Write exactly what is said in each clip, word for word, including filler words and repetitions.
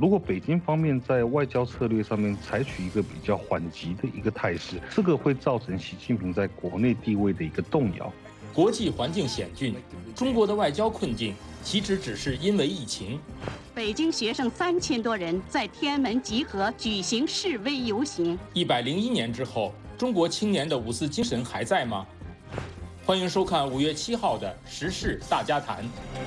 如果北京方面在外交策略上面采取一个比较缓急的一个态势，这个会造成习近平在国内地位的一个动摇。 国际环境险峻，中国的外交困境岂止只是因为疫情？ 北京学生三千多人在天安门集合举行示威游行。 一百零一年之后，中国青年的五四精神还在吗？欢迎收看五月七号的《时事大家谈》。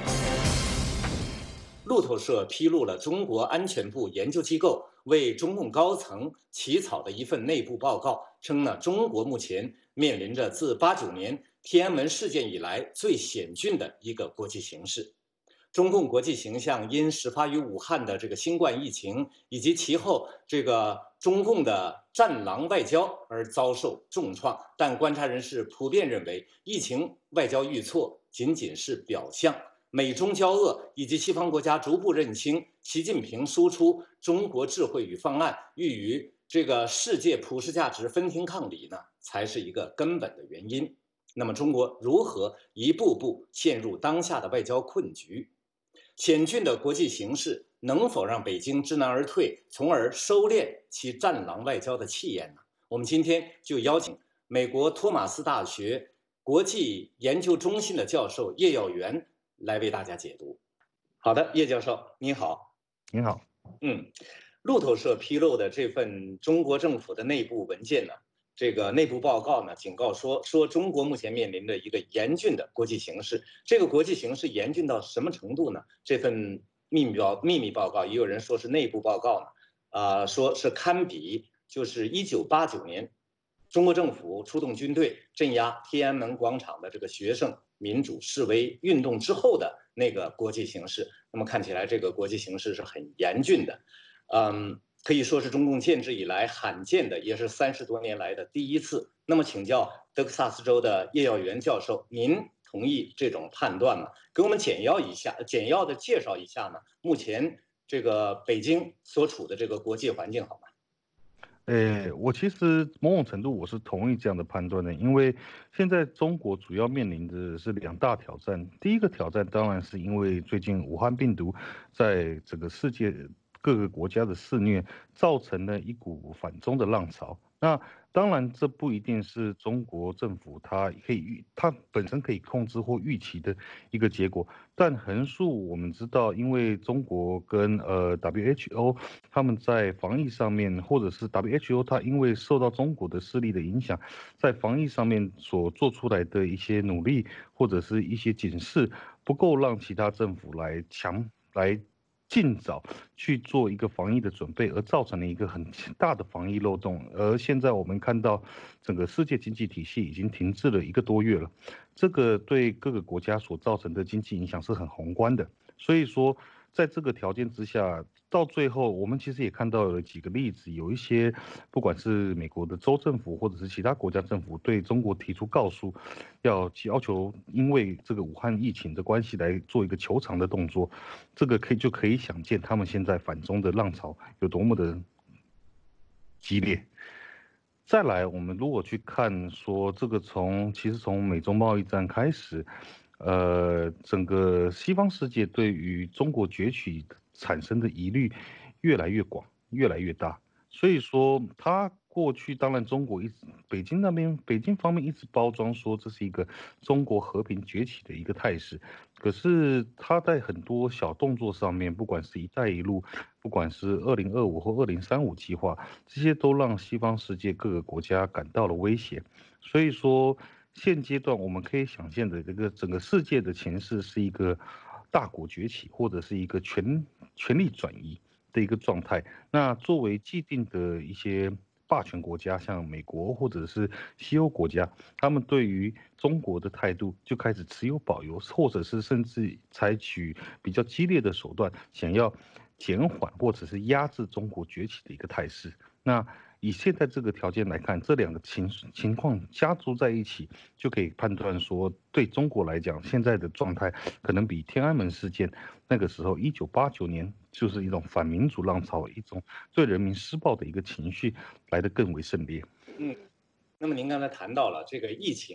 路透社披露了中国安全部研究机构为中共高层起草的一份内部报告，称呢，中国目前面临着自八九年天安门事件以来最险峻的一个国际形势。中共国际形象因始发于武汉的这个新冠疫情，以及其后这个中共的战狼外交而遭受重创。但观察人士普遍认为，疫情外交遇挫仅仅是表象。美中交恶以及西方国家逐步认清习近平输出中国智慧与方案欲与这个世界普世价值分庭抗礼呢，才是一个根本的原因。那么中国如何一步步陷入当下的外交困局？险峻的国际形势能否让北京知难而退，从而收敛其战狼外交的气焰呢？我们今天就邀请美国托马斯大学国际研究中心的教授叶耀元来为大家解读。好的，叶教授，你好。 你好。 嗯，路透社披露的这份中国政府的内部文件呢，这个内部报告呢，警告说，说中国目前面临着一个严峻的国际形势。这个国际形势严峻到什么程度呢？这份秘密报秘密报告，也有人说是内部报告呢，啊、呃，说是堪比就是一九八九年中国政府出动军队镇压天安门广场的这个学生民主示威运动之后的那个国际形势。那么看起来这个国际形势是很严峻的，嗯，可以说是中共建制以来罕见的，也是三十多年来的第一次。那么请教德克萨斯州的叶耀元教授，您同意这种判断吗？给我们简要一下，简要的介绍一下呢，目前这个北京所处的这个国际环境好吗？ 诶，我其实某种程度我是同意这样的判断的，因为现在中国主要面临的是两大挑战。第一个挑战当然是因为最近武汉病毒在整个世界各个国家的肆虐，造成了一股反中的浪潮。那当然，这不一定是中国政府它可以预，它本身可以控制或预期的一个结果。但横竖我们知道，因为中国跟呃 W H O 他们在防疫上面，或者是 W H O 它因为受到中国的势力的影响，在防疫上面所做出来的一些努力或者是一些警示，不够让其他政府来强来。尽早去做一个防疫的准备，而造成了一个很大的防疫漏洞。而现在我们看到，整个世界经济体系已经停滞了一个多月了，这个对各个国家所造成的经济影响是很宏观的。所以说，在这个条件之下，到最后我们其实也看到了几个例子，有一些不管是美国的州政府或者是其他国家政府对中国提出告诉，要要求因为这个武汉疫情的关系来做一个求偿的动作，这个可以就可以想见他们现在反中的浪潮有多么的激烈。再来，我们如果去看说这个从其实从美中贸易战开始，呃，整个西方世界对于中国崛起产生的疑虑越来越广，越来越大。所以说，他过去当然中国一直北京那边北京方面一直包装说这是一个中国和平崛起的一个态势，可是他在很多小动作上面，不管是一带一路，不管是二零二五或二零三五计划，这些都让西方世界各个国家感到了威胁。所以说，现阶段我们可以想见的这个整个世界的情势是一个大国崛起，或者是一个权权力转移的一个状态。那作为既定的一些霸权国家，像美国或者是西欧国家，他们对于中国的态度就开始持有保留，或者是甚至采取比较激烈的手段，想要减缓或者是压制中国崛起的一个态势。那以现在这个条件来看，这两个情情况加注在一起，就可以判断说，对中国来讲，现在的状态可能比天安门事件那个时候一九八九年就是一种反民主浪潮，一种对人民施暴的一个情绪来得更为甚烈。 嗯，那么您刚才谈到了这个疫情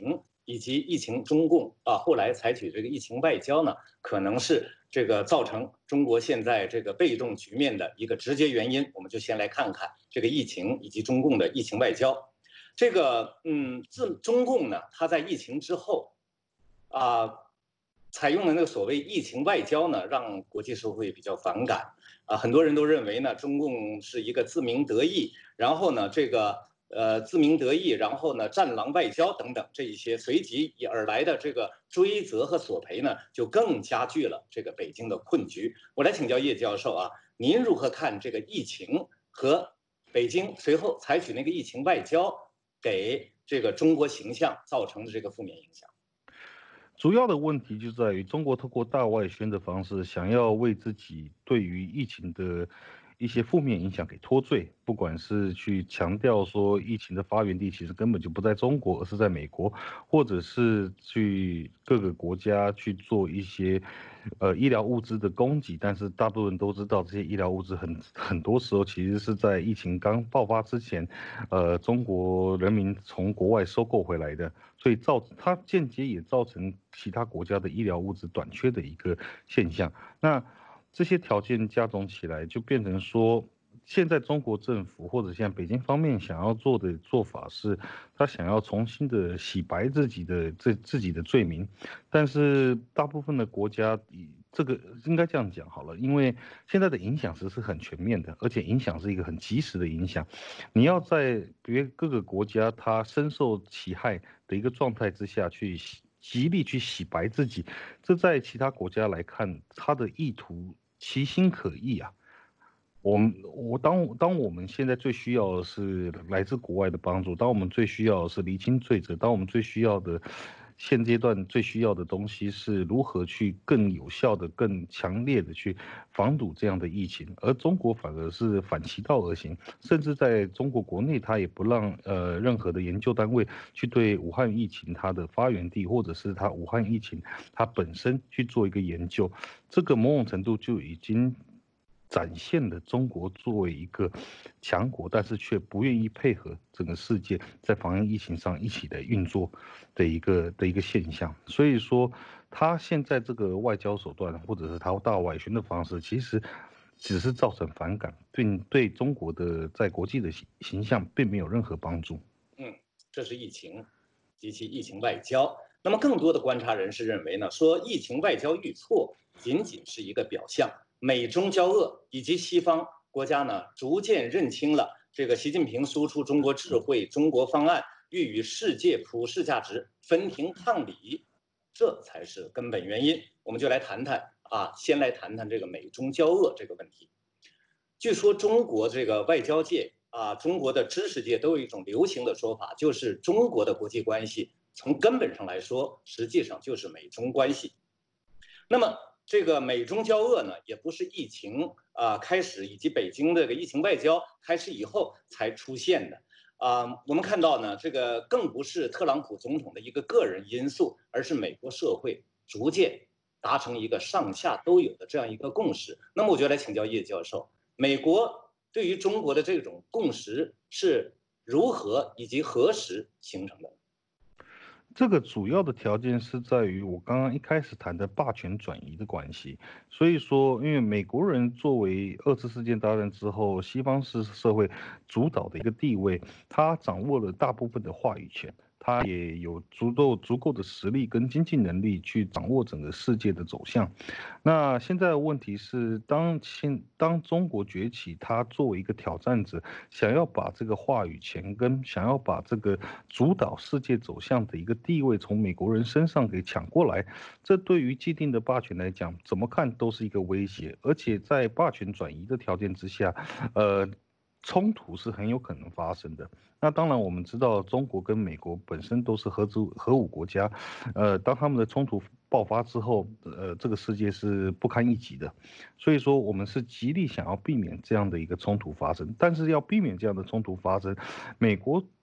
以及疫情中共啊后来采取这个疫情外交呢，可能是这个造成中国现在这个被动局面的一个直接原因。我们就先来看看这个疫情以及中共的疫情外交。这个嗯，自中共呢，它在疫情之后啊，采用的那个所谓疫情外交呢，让国际社会比较反感啊，很多人都认为呢，中共是一个自鸣得意，然后呢，这个呃自鸣得意，然后呢，战狼外交等等这一些随即而来的这个追责和索赔呢，就更加剧了这个北京的困局。我来请教叶教授啊，您如何看这个疫情和北京随后采取那个疫情外交给这个中国形象造成的这个负面影响？ 主要的问题就在于中国透过大外宣的方式，想要为自己对于疫情的一些负面影响给脱罪，不管是去强调说疫情的发源地其实根本就不在中国，而是在美国，或者是去各个国家去做一些呃医疗物资的供给，但是大部分人都知道，这些医疗物资很很多时候其实是在疫情刚爆发之前，呃，中国人民从国外收购回来的。所以造它间接也造成其他国家的医疗物资短缺的一个现象。那这些条件加总起来，就变成说，现在中国政府或者现在北京方面想要做的做法是，他想要重新的洗白自己的这自己的罪名，但是大部分的国家以这个应该这样讲好了，因为现在的影响实是很全面的，而且影响是一个很及时的影响。你要在别各个国家它深受其害的一个状态之下去极力去洗白自己，这在其他国家来看，他的意图其心可议啊。我们我当当我们现在最需要的是来自国外的帮助，当我们最需要的是厘清罪责，当我们最需要的现阶段最需要的东西是如何去更有效的、更强烈的去防堵这样的疫情，而中国反而是反其道而行，甚至在中国国内，它也不让呃任何的研究单位去对武汉疫情它的发源地或者是它武汉疫情它本身去做一个研究，这个某种程度就已经展现了中国作为一个强国，但是却不愿意配合整个世界在防疫疫情上一起的运作的一个的一个现象。所以说，他现在这个外交手段，或者是他大外宣的方式，其实只是造成反感，并对中国的在国际的形象并没有任何帮助。 嗯，这是疫情及其疫情外交。那么，更多的观察人士认为呢，说疫情外交遇挫仅仅是一个表象。美中交恶以及西方国家呢，逐渐认清了这个习近平输出中国智慧、中国方案欲与世界普世价值分庭抗礼，这才是根本原因。我们就来谈谈啊，先来谈谈这个美中交恶这个问题。据说中国这个外交界啊，中国的知识界都有一种流行的说法，就是中国的国际关系从根本上来说，实际上就是美中关系。那么这个美中交恶呢，也不是疫情啊、呃、开始以及北京这个疫情外交开始以后才出现的啊、呃。我们看到呢，这个更不是特朗普总统的一个个人因素，而是美国社会逐渐达成一个上下都有的这样一个共识。那么我就来请教叶教授，美国对于中国的这种共识是如何以及何时形成的？ 这个主要的条件是在于我刚刚一开始谈的霸权转移的关系，所以说，因为美国人作为二次世界大战之后西方式社会主导的一个地位，他掌握了大部分的话语权。他也有足够足够的实力跟经济能力去掌握整个世界的走向。那现在的问题是，当现当中国崛起，他作为一个挑战者，想要把这个话语权跟想要把这个主导世界走向的一个地位从美国人身上给抢过来，这对于既定的霸权来讲，怎么看都是一个威胁。而且在霸权转移的条件之下，呃。冲突是很有可能发生的。那当然，我们知道中国跟美国本身都是核子核武国家，呃，当他们的冲突爆发之后，呃，这个世界是不堪一击的。所以说，我们是极力想要避免这样的一个冲突发生。但是要避免这样的冲突发生，美国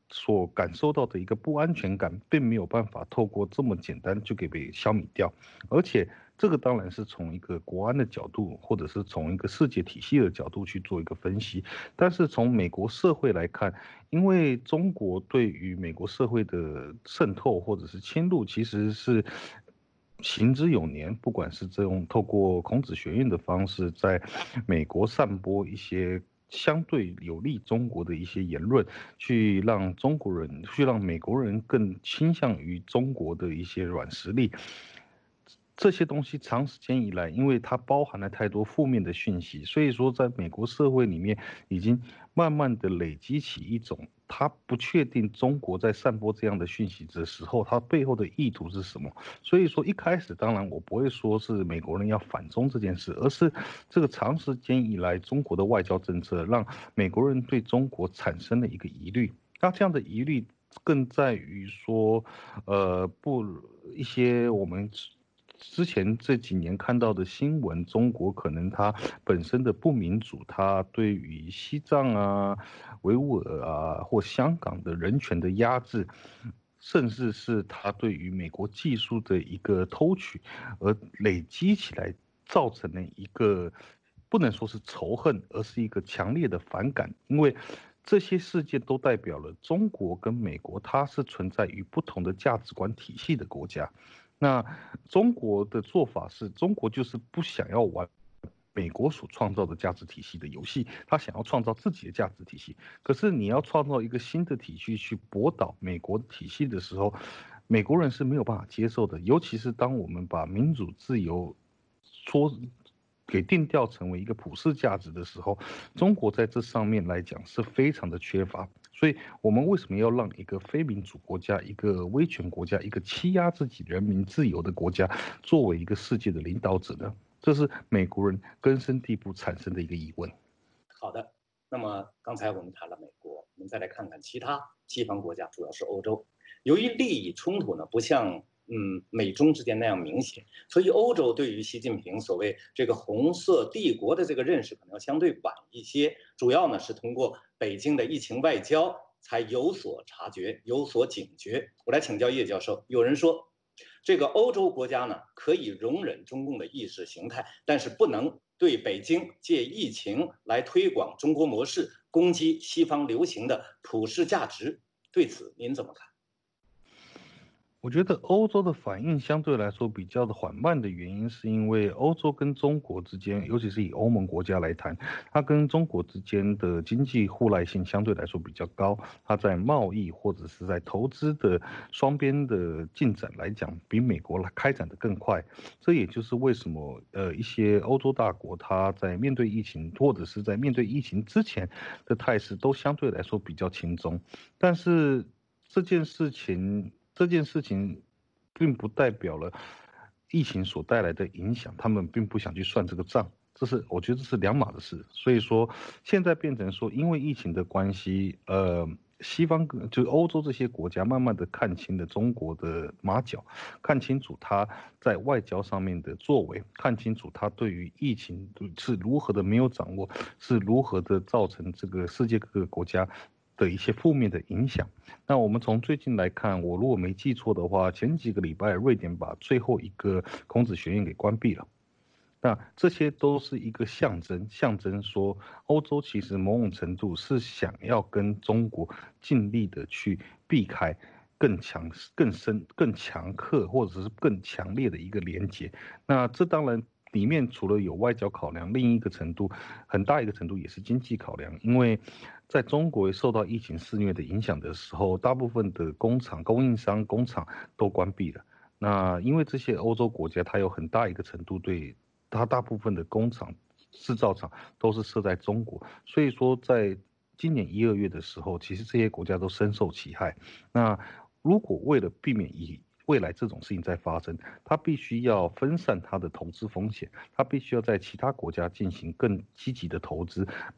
所感受到的一个不安全感，并没有办法透过这么简单就给被消弭掉。而且这个当然是从一个国安的角度，或者是从一个世界体系的角度去做一个分析。但是从美国社会来看，因为中国对于美国社会的渗透或者是侵入，其实是行之有年，不管是这种透过孔子学院的方式，在美国散播一些相对有利中国的一些言论，去让中国人，去让美国人更倾向于中国的一些软实力。这些东西长时间以来，因为它包含了太多负面的讯息，所以说在美国社会里面已经慢慢的累积起一种，他不确定中国在散播这样的讯息的时候，它背后的意图是什么。所以说一开始，当然我不会说是美国人要反中这件事，而是这个长时间以来中国的外交政策让美国人对中国产生了一个疑虑。那这样的疑虑更在于说，呃，不一些我们之前这几年看到的新闻，中国可能它本身的不民主，它对于西藏啊、维吾尔啊或香港的人权的压制，甚至是它对于美国技术的一个偷取，而累积起来造成了一个不能说是仇恨，而是一个强烈的反感，因为这些事件都代表了中国跟美国它是存在于不同的价值观体系的国家。那中国的做法是，中国就是不想要玩美国所创造的价值体系的游戏，他想要创造自己的价值体系。可是你要创造一个新的体系去驳倒美国体系的时候，美国人是没有办法接受的。尤其是当我们把民主自由说给定调成为一个普世价值的时候，中国在这上面来讲是非常的缺乏。所以我们为什么要让一个非民主国家、一个威权国家、一个欺压自己人民自由的国家，作为一个世界的领导者呢？这是美国人根深蒂固产生的一个疑问。 好的，那么刚才我们谈了美国，我们再来看看其他西方国家，主要是欧洲。由于利益冲突呢，不像嗯美中之间那样明显，所以欧洲对于习近平所谓这个红色帝国的这个认识可能要相对晚一些。主要呢是通过北京的疫情外交才有所察觉、有所警觉。我来请教叶教授，有人说，这个欧洲国家呢可以容忍中共的意识形态，但是不能对北京借疫情来推广中国模式，攻击西方流行的普世价值。对此您怎么看？ 我觉得欧洲的反应相对来说比较的缓慢的原因，是因为欧洲跟中国之间，尤其是以欧盟国家来谈，它跟中国之间的经济互赖性相对来说比较高，它在贸易或者是在投资的双边的进展来讲，比美国来开展的更快。这也就是为什么呃一些欧洲大国，它在面对疫情或者是在面对疫情之前的态势都相对来说比较轻松，但是这件事情。这件事情并不代表了疫情所带来的影响，他们并不想去算这个账，这是我觉得这是两码的事。所以说，现在变成说，因为疫情的关系，呃，西方就欧洲这些国家慢慢的看清了中国的马脚，看清楚他在外交上面的作为，看清楚他对于疫情是如何的没有掌握，是如何的造成这个世界各个国家的一些负面的影响。那我们从最近来看，我如果没记错的话，前几个礼拜瑞典把最后一个孔子学院给关闭了。那这些都是一个象征，象征说欧洲其实某种程度是想要跟中国尽力的去避开更强、更深、更强刻或者是更强烈的一个连结。那这当然里面除了有外交考量，另一个程度很大一个程度也是经济考量，因为在中国受到疫情肆虐的影响的时候，大部分的工厂、供应商、工厂都关闭了。那因为这些欧洲国家，它有很大一个程度对它大部分的工厂、制造厂都是设在中国，所以说在今年一二月的时候，其实这些国家都深受其害。那如果为了避免以未来这种事情再发生，它必须要分散它的投资风险，它必须要在其他国家进行更积极的投资，把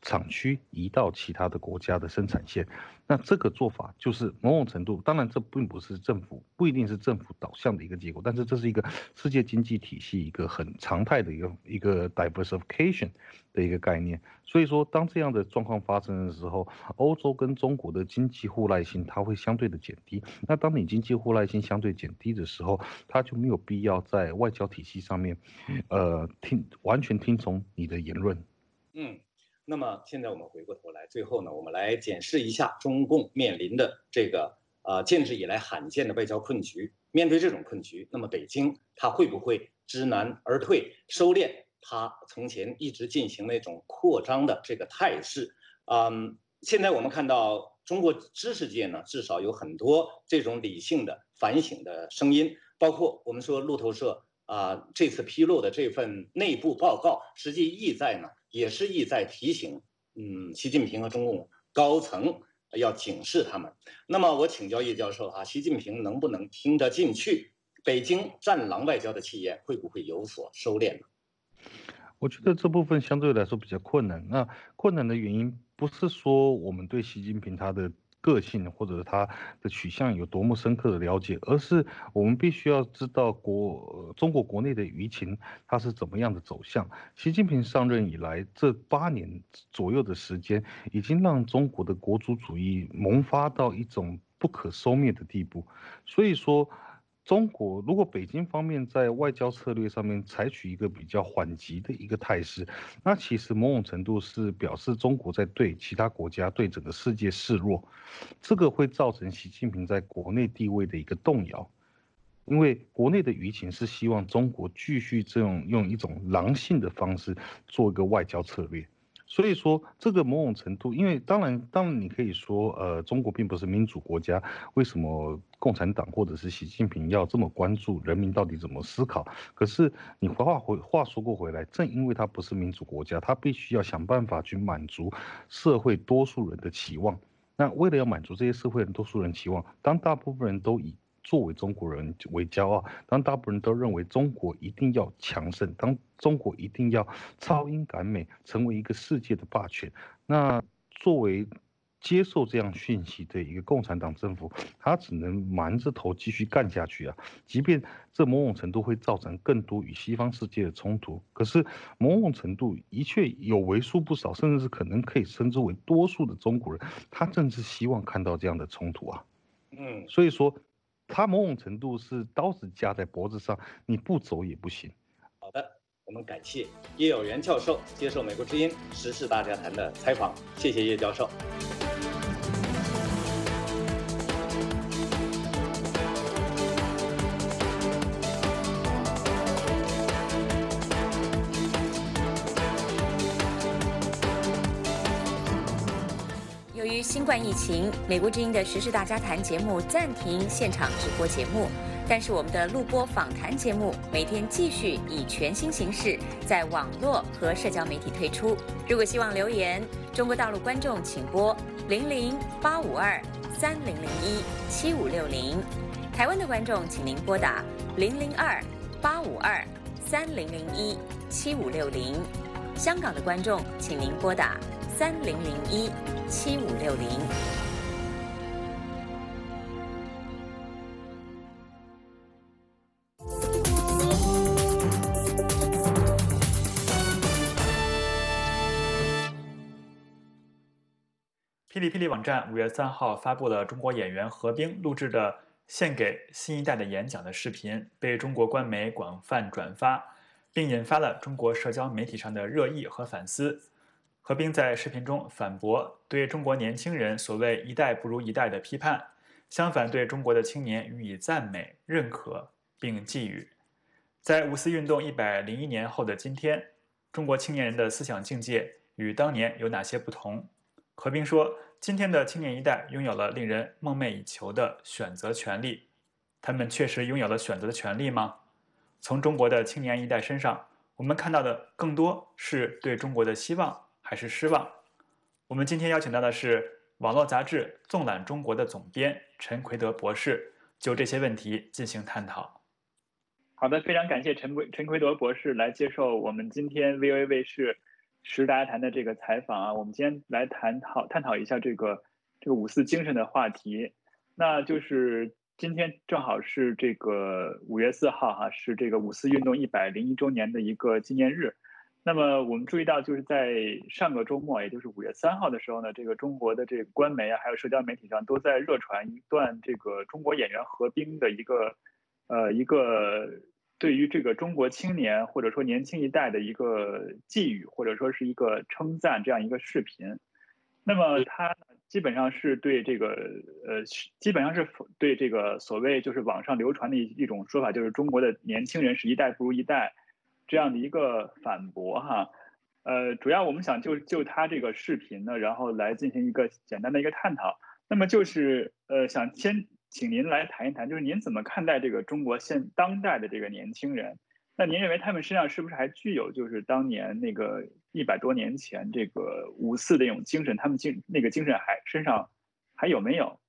厂区移到其他的国家的生产线。那这个做法就是某种程度，当然这并不是政府，不一定是政府导向的一个结果，但是这是一个世界经济体系一个很常态的一个一个 diversification 的一个概念。所以说，当这样的状况发生的时候，欧洲跟中国的经济互赖性它会相对的减低。那当你经济互赖性相对减低的时候，它就没有必要在外交体系上面，呃，听完全听从你的言论。 嗯。那么现在我们回过头来，最后呢，我们来检视一下中共面临的这个呃建制以来罕见的外交困局。面对这种困局，那么北京它会不会知难而退，收敛它从前一直进行那种扩张的这个态势？嗯，现在我们看到中国知识界呢，至少有很多这种理性的反省的声音，包括我们说路透社啊、呃、这次披露的这份内部报告，实际意在呢。也是意在提醒，嗯，习近平和中共高层要警示他们。那么我请教叶教授啊，习近平能不能听得进去？北京战狼外交的气焰会不会有所收敛呢？ 我觉得这部分相对来说比较困难。那困难的原因不是说我们对习近平他的个性或者他的取向有多么深刻的了解，而是我们必须要知道国中国国内的舆情它是怎么样的走向。习近平上任以来这八年左右的时间，已经让中国的国族主义萌发到一种不可收灭的地步。所以说，中国如果北京方面在外交策略上面采取一个比较缓急的一个态势，那其实某种程度是表示中国在对其他国家、对整个世界示弱，这个会造成习近平在国内地位的一个动摇。因为国内的舆情是希望中国继续这种用一种狼性的方式做一个外交策略。所以说，这个某种程度，因为当然，当然你可以说，呃，中国并不是民主国家，为什么共产党或者是习近平要这么关注人民到底怎么思考？可是你话回话说过回来，正因为它不是民主国家，它必须要想办法去满足社会多数人的期望。那为了要满足这些社会人多数人期望，当大部分人都以作为中国人为骄傲，当大部分人都认为中国一定要强盛，当中国一定要超英赶美，成为一个世界的霸权，那作为接受这样讯息的一个共产党政府，他只能瞒着头继续干下去啊。即便这某种程度会造成更多与西方世界的冲突，可是某种程度的确有为数不少，甚至是可能可以称之为多数的中国人，他正是希望看到这样的冲突啊。 嗯， 所以说，他某种程度是刀子架在脖子上，你不走也不行。 好的，我们感谢叶有元教授接受美国之音时事大家谈的采访，谢谢叶教授。 由于新冠疫情，美国之音的时事大家谈节目暂停现场直播节目，但是我们的录播访谈节目每天继续以全新形式在网络和社交媒体推出。如果希望留言，中国大陆观众请拨零零八五二三零零一七五六零，台湾的观众请您拨打零零二八五二三零零一七五六零，香港的观众请您拨打三零零一七五六零。 霹雳霹雳网站五月三号发布了中国演员何冰录制的献给新一代的演讲的视频，被中国官媒广泛转发，并引发了中国社交媒体上的热议和反思。何冰在视频中反驳对中国年轻人所谓一代不如一代的批判，相反对中国的青年予以赞美、认可并寄语。在五四运动一百零一年后的今天，中国青年人的思想境界与当年有哪些不同？何冰说，今天的青年一代拥有了令人梦寐以求的选择权利。他们确实拥有了选择的权利吗？从中国的青年一代身上，我们看到的更多是对中国的希望还是失望？我们今天邀请到的是网络杂志《纵览中国》的总编陈奎德博士，就这些问题进行探讨。 好的，非常感谢陈奎陈奎德博士来接受我们今天 V O A 卫视时事大家谈的这个采访啊，我们今天来探讨探讨一下这个这个五四精神的话题。那就是今天正好是这个五月四号哈、啊，是这个五四运动一百零一周年的一个纪念日。那么我们注意到，就是在上个周末，也就是五月三号的时候呢，这个中国的这个官媒啊，还有社交媒体上都在热传一段这个中国演员何冰的一个呃一个。对于这个中国青年或者说年轻一代的一个寄语，或者说是一个称赞，这样一个视频，那么它基本上是对这个呃，基本上是对这个所谓就是网上流传的一种说法，就是中国的年轻人是一代不如一代这样的一个反驳哈。呃，主要我们想就就它这个视频呢，然后来进行一个简单的一个探讨。那么就是呃，想先。请您来谈一谈，就是您怎么看待这个中国现当代的这个年轻人？那您认为他们身上是不是还具有就是当年那个一百多年前这个五四的那种精神？他们精那个精神还身上还有没有？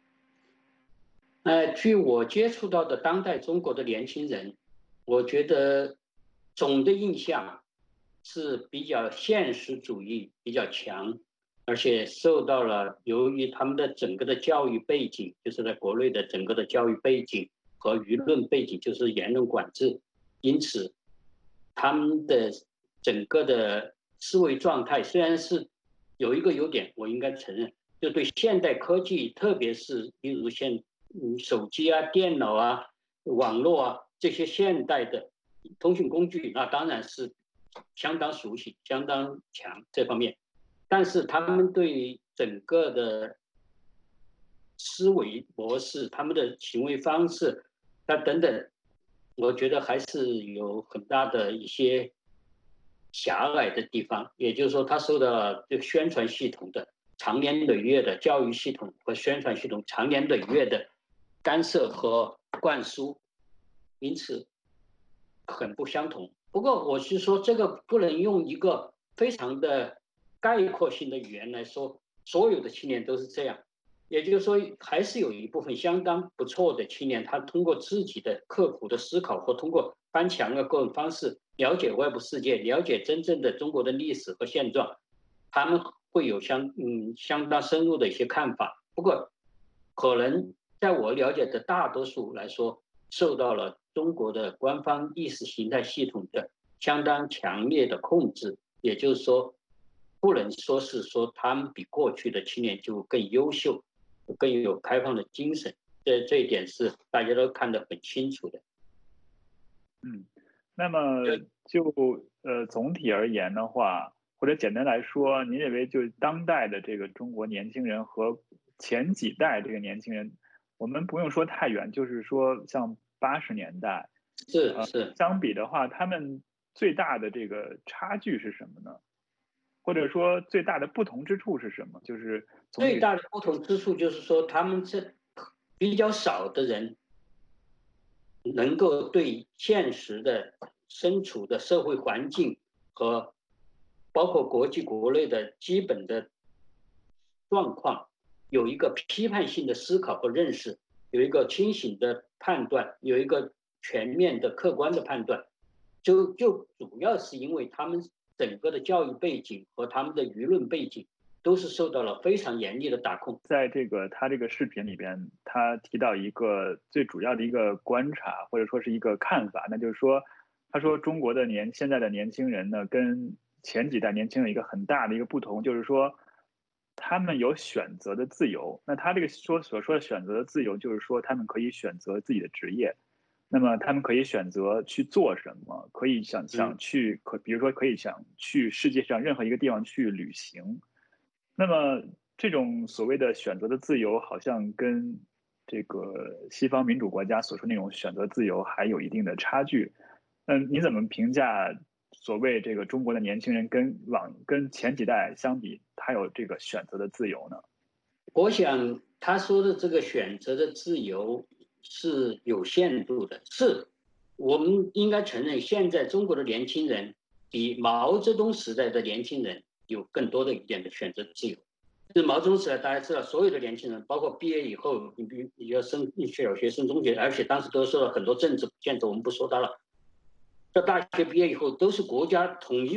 呃，据我接触到的当代中国的年轻人，我觉得总的印象是比较现实主义比较强。而且受到了由于他们的整个的教育背景，就是在国内的整个的教育背景和舆论背景，就是言论管制，因此他们的整个的思维状态虽然是有一个优点，我应该承认，就对现代科技，特别是例如现嗯手机啊、电脑啊、网络啊这些现代的通讯工具，那当然是相当熟悉、相当强这方面。但是他们对整个的思维模式、他们的行为方式，那等等，我觉得还是有很大的一些狭隘的地方。也就是说，他受到这个宣传系统的长年累月的教育系统和宣传系统长年累月的干涉和灌输，因此很不相同。不过我是说，这个不能用一个非常的概括性的语言来说，所有的青年都是这样。也就是说，还是有一部分相当不错的青年，他通过自己的刻苦的思考，或通过翻墙的各种方式，了解外部世界，了解真正的中国的历史和现状，他们会有相嗯相当深入的一些看法。不过，可能在我了解的大多数来说，受到了中国的官方意识形态系统的相当强烈的控制。也就是说，不能说是说他们比过去的青年就更优秀，更有开放的精神，这这一点是大家都看得很清楚的。 嗯，那么就呃总体而言的话，或者简单来说，您认为就当代的这个中国年轻人和前几代这个年轻人，我们不用说太远，就是说像八十年代， 是是、 呃、相比的话，他们最大的这个差距是什么呢？或者说最大的不同之处是什么？就是最大的不同之处就是说，他们这比较少的人能够对现实的身处的社会环境和包括国际国内的基本的状况有一个批判性的思考和认识，有一个清醒的判断，有一个全面的客观的判断。就就主要是因为他们整个的教育背景和他们的舆论背景都是受到了非常严厉的打控。 在这个他这个视频里边，他提到一个最主要的一个观察，或者说是一个看法，那就是说，他说中国的年现在的年轻人呢，跟前几代年轻人一个很大的一个不同，就是说他们有选择的自由。那他这个说所说的选择的自由，就是说他们可以选择自己的职业。那么他们可以选择去做什么，可以想想去，可比如说可以想去世界上任何一个地方去旅行。那么这种所谓的选择的自由，好像跟这个西方民主国家所说那种选择自由还有一定的差距。嗯，你怎么评价所谓这个中国的年轻人跟往跟前几代相比，他有这个选择的自由呢？ 我想他说的这个选择的自由是有限度的，是我们应该承认，现在中国的年轻人比毛泽东时代的年轻人有更多的一点的选择自由。就是毛泽东时代，大家知道，所有的年轻人，包括毕业以后，你比你要升小学、升中学，而且当时都受到很多政治限制，我们不说它了。到大学毕业以后，都是国家统一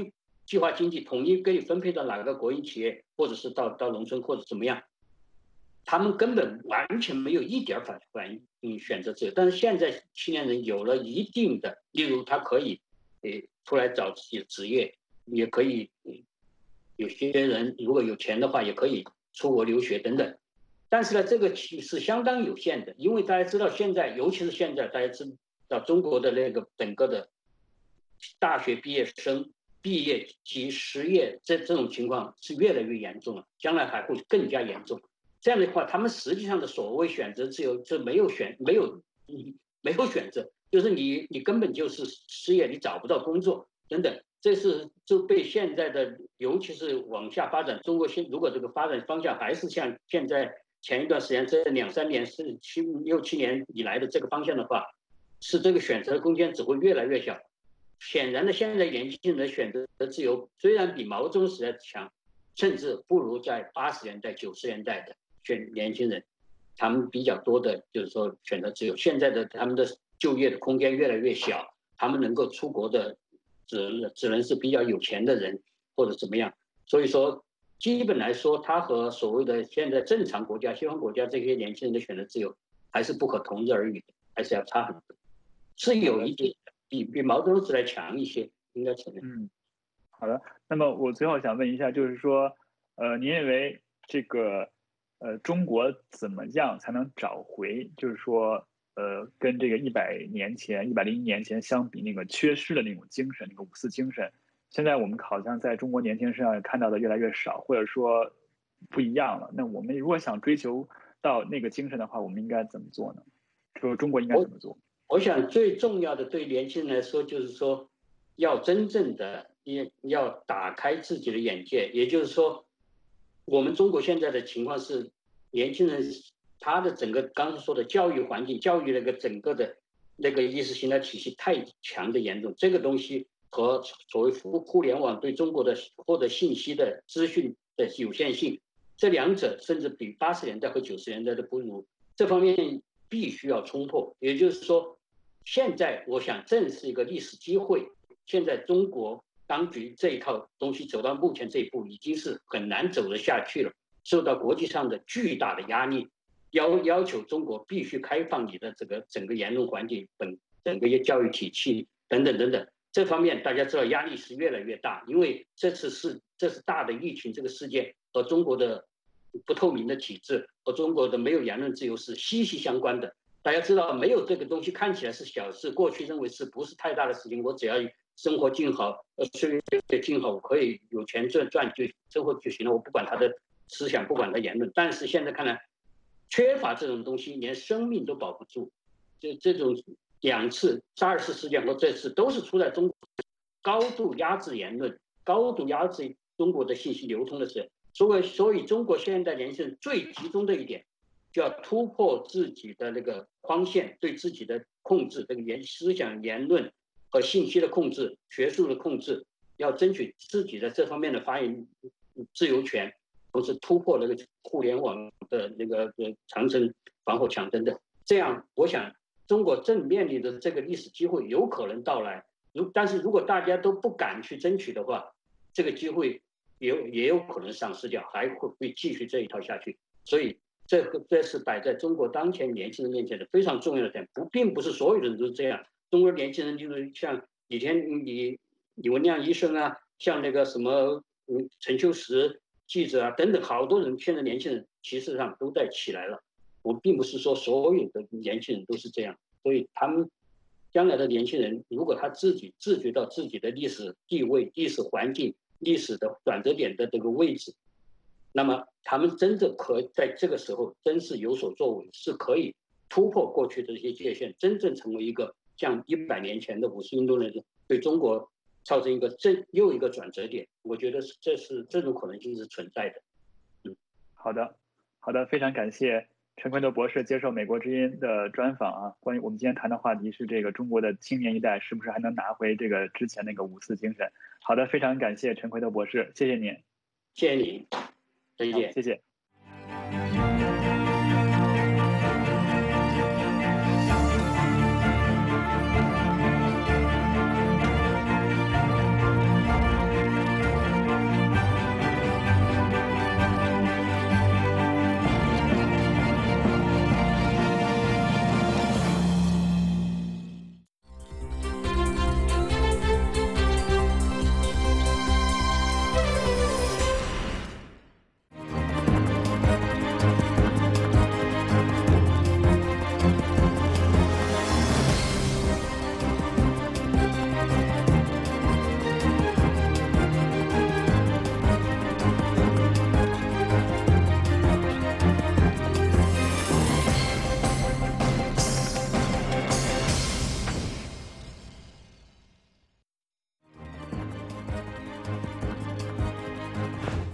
计划经济统一给你分配到哪个国营企业，或者是到到农村或者怎么样，他们根本完全没有一点反反应选择自由。但是现在青年人有了一定的，例如他可以呃出来找自己的职业，也可以有些人如果有钱的话也可以出国留学等等。但是呢，这个是相当有限的，因为大家知道现在，尤其是现在大家知道中国的那个整个的大学毕业生毕业及失业这这种情况是越来越严重了，将来还会更加严重。这样的话，他们实际上的所谓选择自由，是没有选没有没有选择，就是你你根本就是失业，你找不到工作等等。这是就被现在的，尤其是往下发展，中国现如果这个发展方向还是像现在前一段时间这两三年是七六七年以来的这个方向的话，是这个选择的空间只会越来越小。显然的，现在年轻人的选择自由虽然比毛泽东时代强，甚至不如在八十年代九十年代的选年轻人，他们比较多的就是说选择自由。现在的他们的就业的空间越来越小，他们能够出国的只只能是比较有钱的人或者怎么样。所以说基本来说，他和所谓的现在正常国家西方国家这些年轻人的选择自由还是不可同日而语的，还是要差很多，是有一定比比毛泽东时代强一些，应该承认。 嗯，好的。那么我最后想问一下，就是说，呃，您认为这个呃中国怎么样才能找回，就是说，呃，跟这个一百年前、一百零一年前相比，那个缺失的那种精神，那个五四精神，现在我们好像在中国年轻人身上看到的越来越少，或者说不一样了。那我们如果想追求到那个精神的话，我们应该怎么做呢？说中国应该怎么做？ 我, 我想最重要的对年轻人来说，就是说要真正的要打开自己的眼界。也就是说，我们中国现在的情况是，年轻人他的整个刚才说的教育环境、教育那个整个的那个意识形态体系太强的严重，这个东西和所谓互互联网对中国的获得信息的资讯的有限性，这两者甚至比八十年代和九十年代的不如，这方面必须要冲破。也就是说，现在我想正是一个历史机会。现在中国当局这一套东西走到目前这一步，已经是很难走得下去了，受到国际上的巨大的压力，要要求中国必须开放你的这个整个言论环境、本整个教育体系等等等等。这方面大家知道压力是越来越大，因为这次是这是大的疫情这个事件和中国的不透明的体制和中国的没有言论自由是息息相关的。大家知道，没有这个东西看起来是小事，过去认为是不是太大的事情，我只要生活静好，呃，岁月静好，我可以有钱赚赚就生活就行了，我不管他的思想，不管他言论。但是现在看来，缺乏这种东西，连生命都保不住。就这种两次二次事件和这次都是出在中国高度压制言论、高度压制中国的信息流通的时候。所以，所以中国现在年轻人最集中的一点，就要突破自己的那个框线，对自己的控制，这个言思想、言论和信息的控制、学术的控制，要争取自己的这方面的发言自由权，同时突破那个互联网的那个长城防火墙等等。这样，我想中国正面临的这个历史机会有可能到来。如但是如果大家都不敢去争取的话，这个机会也有也有可能丧失掉，还会会继续这一套下去。所以这个这是摆在中国当前年轻人面前的非常重要的点，不并不是所有人都是这样。中国年轻人就是像李天李李文亮医生啊，像那个什么嗯陈秋实记者啊等等，好多人现在年轻人其实上都在起来了。我并不是说所有的年轻人都是这样，所以他们将来的年轻人，如果他自己自觉到自己的历史地位、历史环境、历史的转折点的这个位置，那么他们真的可在这个时候真是有所作为，是可以突破过去的这些界限，真正成为一个像一百年前的五四运动人对中国造成一个这又一个转折点。我觉得这是这种可能性是存在的。嗯， 好的，好的，非常感谢陈奎德博士接受美国之音的专访啊。关于我们今天谈的话题是这个中国的青年一代是不是还能拿回这个之前那个五四精神。好的，非常感谢陈奎德博士，谢谢您。 谢谢你，再见。 谢谢。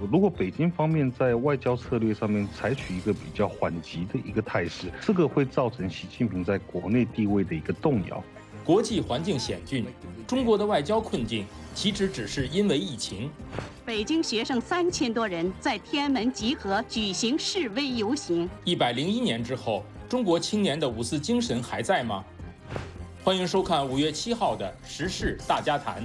如果北京方面在外交策略上面采取一个比较缓急的一个态势，这个会造成习近平在国内地位的一个动摇。 国际环境险峻，中国的外交困境岂止只是因为疫情？ 北京学生三千多人在天安门集合举行示威游行。 一百零一年之后，中国青年的五四精神还在吗？欢迎收看五月七号的《时事大家谈》。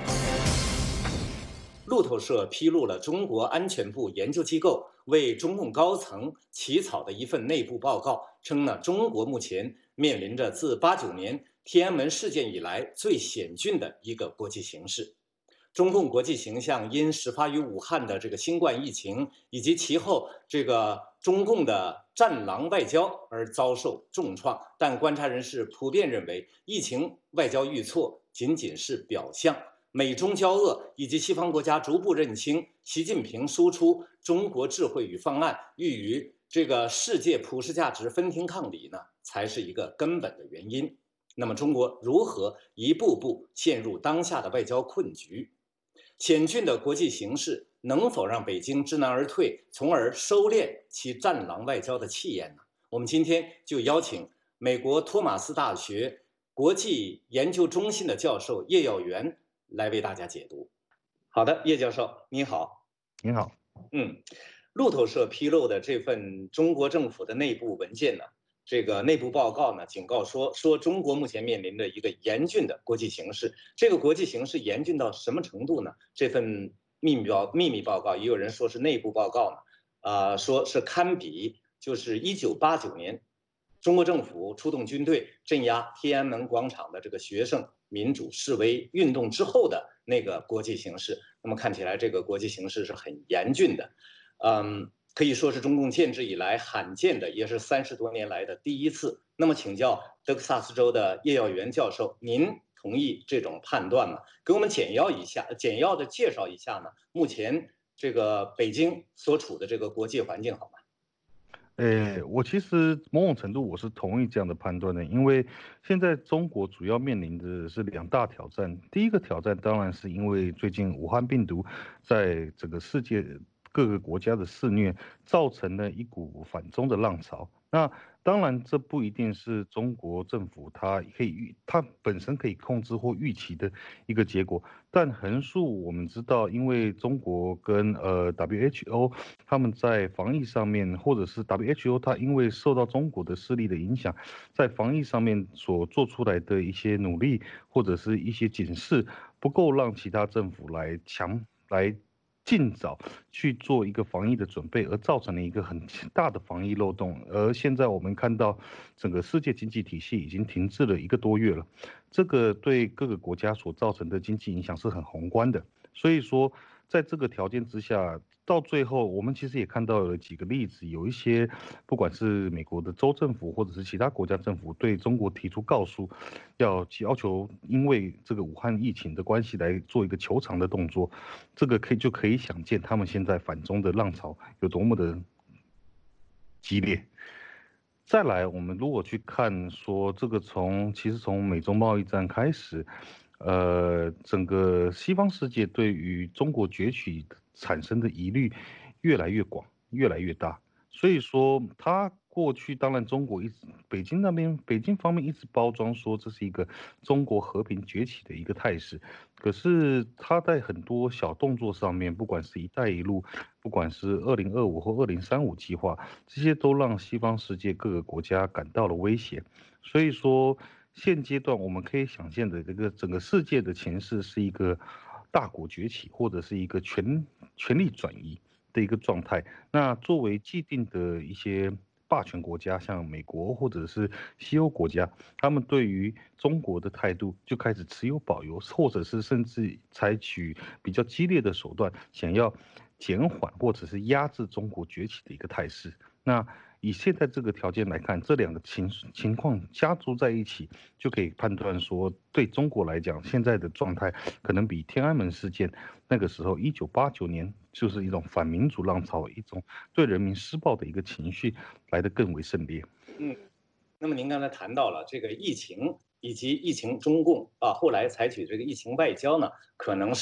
路透社披露了中国安全部研究机构为中共高层起草的一份内部报告，称呢，中国目前面临着自八九年天安门事件以来最险峻的一个国际形势。中共国际形象因始发于武汉的这个新冠疫情，以及其后这个中共的战狼外交而遭受重创。但观察人士普遍认为，疫情外交遇挫仅仅是表象。美中交恶以及西方国家逐步认清习近平输出中国智慧与方案欲与这个世界普世价值分庭抗礼呢，才是一个根本的原因。那么，中国如何一步步陷入当下的外交困局？险峻的国际形势能否让北京知难而退，从而收敛其战狼外交的气焰呢？我们今天就邀请美国托马斯大学国际研究中心的教授叶耀元来为大家解读。好的，叶教授，你好。 您好。 嗯，路透社披露的这份中国政府的内部文件呢，这个内部报告呢，警告说说中国目前面临着一个严峻的国际形势。这个国际形势严峻到什么程度呢？这份秘密报秘密报告，也有人说是内部报告呢，啊、呃，说是堪比就是一九八九年中国政府出动军队镇压天安门广场的这个学生民主示威运动之后的那个国际形势。那么看起来这个国际形势是很严峻的，嗯。可以说是中共建制以来罕见的，也是三十多年来的第一次。那么，请教德克萨斯州的叶耀元教授，您同意这种判断吗？给我们简要一下，简要的介绍一下呢？目前这个北京所处的这个国际环境，好吗？ 诶，我其实某种程度我是同意这样的判断的，因为现在中国主要面临的是两大挑战。第一个挑战当然是因为最近武汉病毒在整个世界各个国家的肆虐，造成了一股反中的浪潮。那当然，这不一定是中国政府它可以预，它本身可以控制或预期的一个结果。但横竖我们知道，因为中国跟呃 W H O 他们在防疫上面，或者是 W H O 它因为受到中国的势力的影响，在防疫上面所做出来的一些努力或者是一些警示，不够让其他政府来强来。尽早去做一个防疫的准备，而造成了一个很大的防疫漏洞。而现在我们看到，整个世界经济体系已经停滞了一个多月了，这个对各个国家所造成的经济影响是很宏观的。所以说，在这个条件之下，到最后我们其实也看到了几个例子，有一些不管是美国的州政府或者是其他国家政府对中国提出告诉，要要求因为这个武汉疫情的关系来做一个求偿的动作，这个可以就可以想见他们现在反中的浪潮有多么的激烈。再来，我们如果去看说这个从其实从美中贸易战开始，呃，整个西方世界对于中国崛起产生的疑虑越来越广，越来越大。所以说，他过去当然中国一直北京那边北京方面一直包装说这是一个中国和平崛起的一个态势，可是他在很多小动作上面，不管是一带一路，不管是二零二五或二零三五计划，这些都让西方世界各个国家感到了威胁。所以说。现阶段我们可以想象的这个整个世界的情势是一个大国崛起，或者是一个权权力转移的一个状态。那作为既定的一些霸权国家，像美国或者是西欧国家，他们对于中国的态度就开始持有保留，或者是甚至采取比较激烈的手段，想要减缓或者是压制中国崛起的一个态势。那以现在这个条件来看，这两个情情况加注在一起，就可以判断说，对中国来讲，现在的状态可能比天安门事件那个时候一九八九年就是一种反民主浪潮，一种对人民施暴的一个情绪来得更为甚烈。 嗯，那么您刚才谈到了这个疫情以及疫情中共啊，后来采取这个疫情外交呢，可能是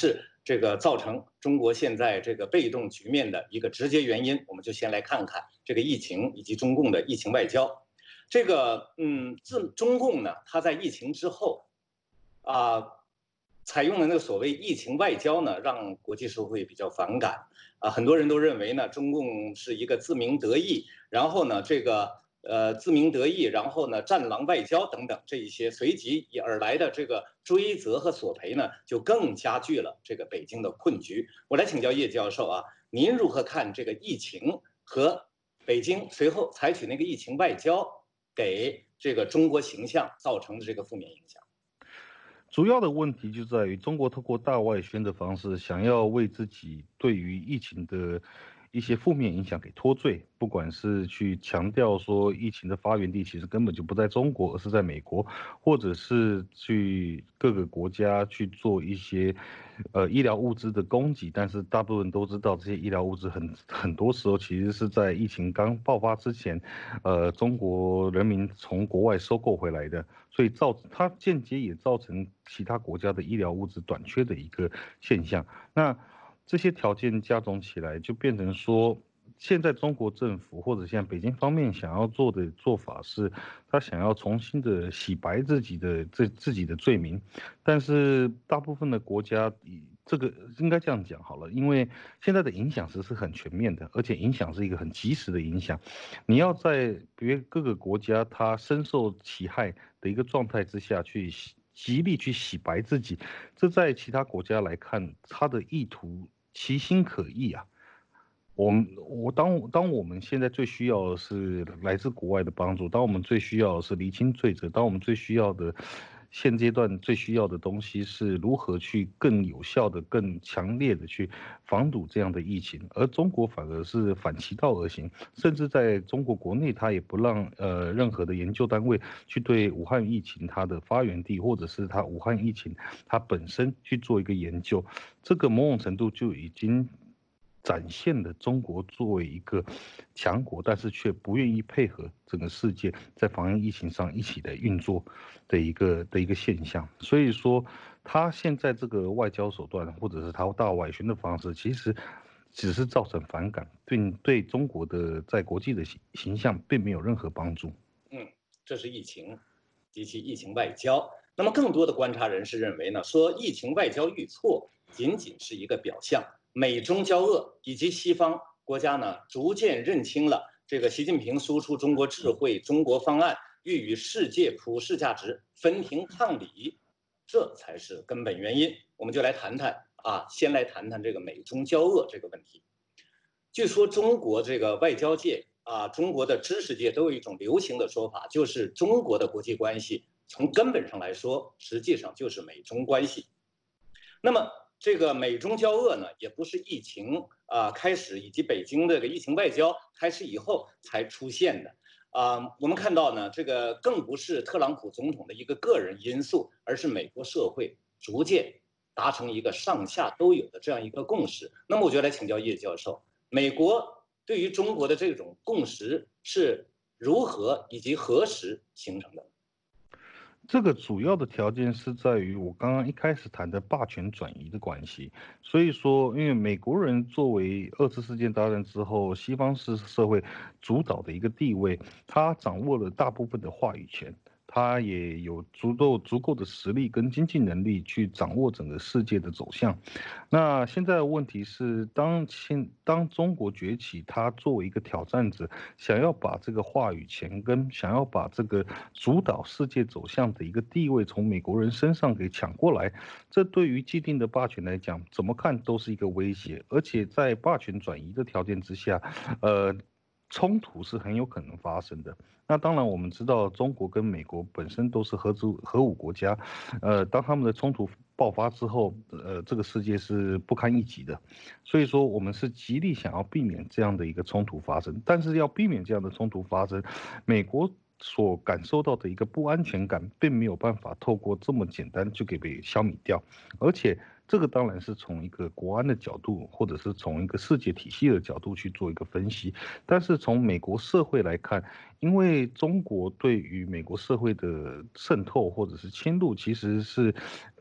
这个造成中国现在这个被动局面的一个直接原因，我们就先来看看这个疫情以及中共的疫情外交。这个嗯，自中共呢，它在疫情之后，啊，采用的那个所谓疫情外交呢，让国际社会比较反感啊，很多人都认为呢，中共是一个自鸣得意，然后呢，这个呃自鸣得意，然后呢，战狼外交等等这一些随即而来的这个追责和索赔呢，就更加剧了这个北京的困局。我来请教叶教授啊，您如何看这个疫情和北京随后采取那个疫情外交给这个中国形象造成的这个负面影响？ 主要的问题就在于中国透过大外宣的方式，想要为自己对于疫情的一些负面影响给脱罪，不管是去强调说疫情的发源地其实根本就不在中国，而是在美国，或者是去各个国家去做一些呃医疗物资的供给，但是大部分都知道这些医疗物资很很多时候其实是在疫情刚爆发之前，呃中国人民从国外收购回来的，所以造它间接也造成其他国家的医疗物资短缺的一个现象。那这些条件加总起来，就变成说，现在中国政府或者现在北京方面想要做的做法是，他想要重新的洗白自己的这自己的罪名，但是大部分的国家，这个应该这样讲好了，因为现在的影响实是很全面的，而且影响是一个很及时的影响，你要在别各个国家它深受其害的一个状态之下去极力去洗白自己，这在其他国家来看，他的意图其心可议啊。我们我当当我们现在最需要的是来自国外的帮助，当我们最需要的是厘清罪责，当我们最需要的现阶段最需要的东西是如何去更有效的、更强烈的去防堵这样的疫情，而中国反而是反其道而行，甚至在中国国内，它也不让呃任何的研究单位去对武汉疫情它的发源地或者是它武汉疫情它本身去做一个研究，这个某种程度就已经展现了中国作为一个强国，但是却不愿意配合整个世界在防疫疫情上一起来运作的一个的一个现象。所以说，他现在这个外交手段，或者是他大外宣的方式，其实只是造成反感，对对中国的在国际的形形象并没有任何帮助。 嗯，这是疫情及其疫情外交。那么，更多的观察人士认为呢，说疫情外交遇挫仅仅是一个表象。美中交恶以及西方国家呢，逐渐认清了这个习近平输出中国智慧、中国方案欲与世界普世价值分庭抗礼，这才是根本原因。我们就来谈谈啊，先来谈谈这个美中交恶这个问题。据说中国这个外交界啊，中国的知识界都有一种流行的说法，就是中国的国际关系从根本上来说，实际上就是美中关系。那么这个美中交恶呢，也不是疫情啊开始以及北京这个疫情外交开始以后才出现的啊。我们看到呢，这个更不是特朗普总统的一个个人因素，而是美国社会逐渐达成一个上下都有的这样一个共识。那么我就来请教叶教授，美国对于中国的这种共识是如何以及何时形成的？ 这个主要的条件是在于我刚刚一开始谈的霸权转移的关系。所以说，因为美国人作为二次世界大战之后西方式社会主导的一个地位，他掌握了大部分的话语权，他也有足够足够的实力跟经济能力去掌握整个世界的走向。那现在的问题是，当现当中国崛起，他作为一个挑战者，想要把这个话语权跟想要把这个主导世界走向的一个地位从美国人身上给抢过来，这对于既定的霸权来讲，怎么看都是一个威胁。而且在霸权转移的条件之下，呃。冲突是很有可能发生的。那当然，我们知道中国跟美国本身都是核主核武国家，呃，当他们的冲突爆发之后，呃，这个世界是不堪一击的。所以说，我们是极力想要避免这样的一个冲突发生。但是要避免这样的冲突发生，美国所感受到的一个不安全感，并没有办法透过这么简单就给被消弭掉，而且。这个当然是从一个国安的角度，或者是从一个世界体系的角度去做一个分析。但是从美国社会来看，因为中国对于美国社会的渗透或者是侵入，其实是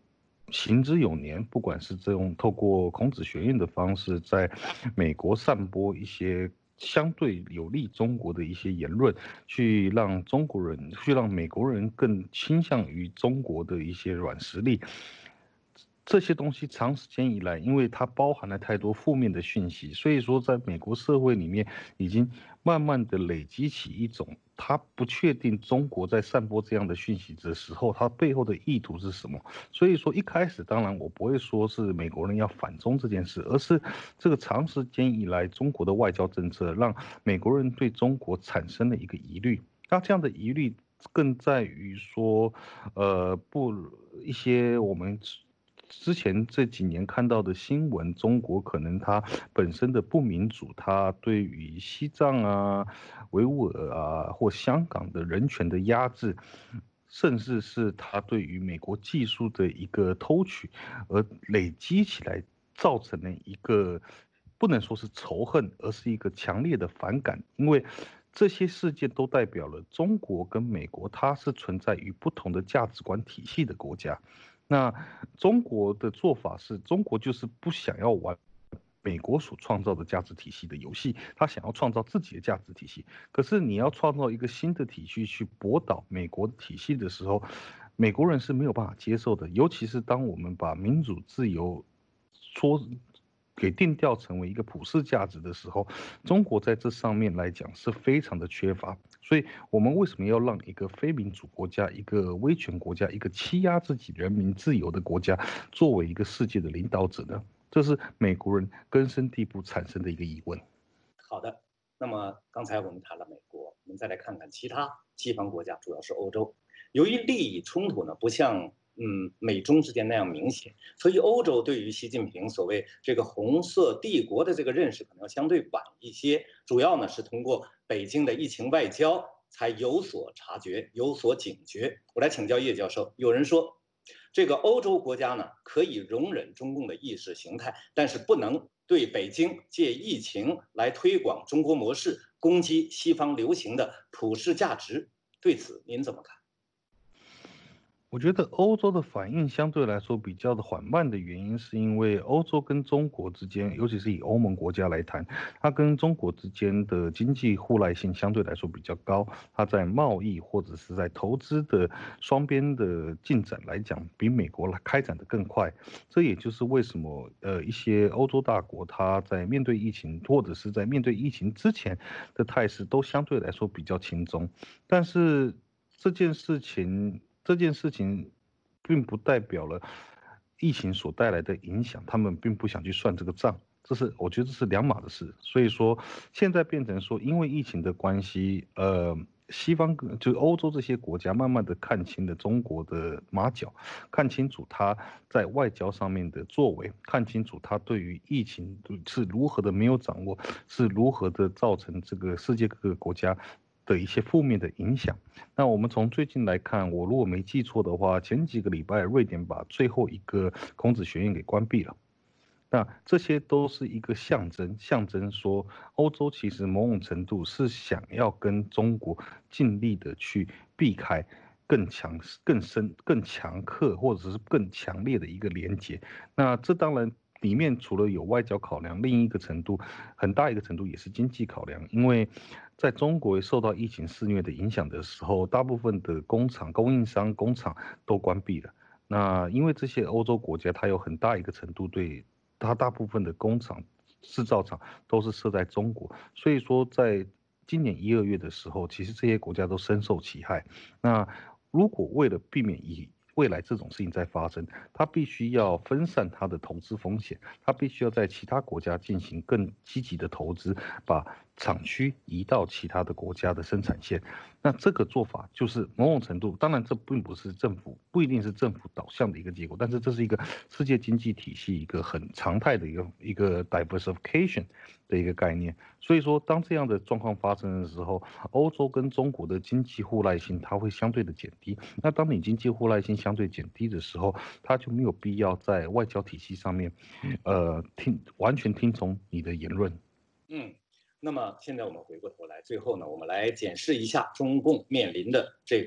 行之有年，不管是这种透过孔子学院的方式，在美国散播一些相对有利中国的一些言论，去让中国人，去让美国人更倾向于中国的一些软实力。这些东西长时间以来，因为它包含了太多负面的讯息，所以说在美国社会里面已经慢慢的累积起一种，他不确定中国在散播这样的讯息的时候，它背后的意图是什么。所以说一开始，当然我不会说是美国人要反中这件事，而是这个长时间以来中国的外交政策让美国人对中国产生了一个疑虑。那这样的疑虑更在于说，呃，不一些我们之前这几年看到的新闻，中国可能它本身的不民主，它对于西藏啊、维吾尔啊或香港的人权的压制，甚至是它对于美国技术的一个偷取，而累积起来造成了一个不能说是仇恨，而是一个强烈的反感，因为这些事件都代表了中国跟美国它是存在于不同的价值观体系的国家。那中国的做法是，中国就是不想要玩美国所创造的价值体系的游戏，他想要创造自己的价值体系。可是你要创造一个新的体系去驳倒美国体系的时候，美国人是没有办法接受的。尤其是当我们把民主自由说给定调成为一个普世价值的时候，中国在这上面来讲是非常的缺乏。所以我们为什么要让一个非民主国家、一个威权国家、一个欺压自己人民自由的国家作为一个世界的领导者呢？这是美国人根深蒂固产生的一个疑问。 好的，那么刚才我们谈了美国，我们再来看看其他西方国家，主要是欧洲。由于利益冲突呢，不像嗯美中之间那样明显，所以欧洲对于习近平所谓这个红色帝国的这个认识可能要相对晚一些。主要呢是通过北京的疫情外交才有所察觉、有所警觉。我来请教叶教授，有人说，这个欧洲国家呢可以容忍中共的意识形态，但是不能对北京借疫情来推广中国模式，攻击西方流行的普世价值。对此您怎么看？ 我觉得欧洲的反应相对来说比较的缓慢的原因，是因为欧洲跟中国之间，尤其是以欧盟国家来谈，它跟中国之间的经济互赖性相对来说比较高，它在贸易或者是在投资的双边的进展来讲，比美国来开展的更快。这也就是为什么呃一些欧洲大国，它在面对疫情或者是在面对疫情之前的态势都相对来说比较轻松。但是这件事情。这件事情并不代表了疫情所带来的影响，他们并不想去算这个账，这是我觉得这是两码的事。所以说，现在变成说，因为疫情的关系，呃，西方就欧洲这些国家慢慢的看清了中国的马脚，看清楚他在外交上面的作为，看清楚他对于疫情是如何的没有掌握，是如何的造成这个世界各个国家的一些负面的影响。那我们从最近来看，我如果没记错的话，前几个礼拜瑞典把最后一个孔子学院给关闭了。那这些都是一个象征，象征说欧洲其实某种程度是想要跟中国尽力的去避开更强、更深、更强刻或者是更强烈的一个连结。那这当然里面除了有外交考量，另一个程度很大一个程度也是经济考量，因为在中国受到疫情肆虐的影响的时候，大部分的工厂、供应商、工厂都关闭了。那因为这些欧洲国家，它有很大一个程度对它大部分的工厂、制造厂都是设在中国，所以说在今年一二月的时候，其实这些国家都深受其害。那如果为了避免以未来这种事情在发生，它必须要分散它的投资风险，它必须要在其他国家进行更积极的投资，把厂区移到其他的国家的生产线。那这个做法就是某种程度，当然这并不是政府，不一定是政府导向的一个结果，但是这是一个世界经济体系一个很常态的一个一个 diversification 的一个概念。所以说，当这样的状况发生的时候，欧洲跟中国的经济互赖性它会相对的减低。那当你经济互赖性相对减低的时候，它就没有必要在外交体系上面，呃，听完全听从你的言论。 嗯。那么现在我们回过头来，最后呢，我们来检视一下中共面临的这个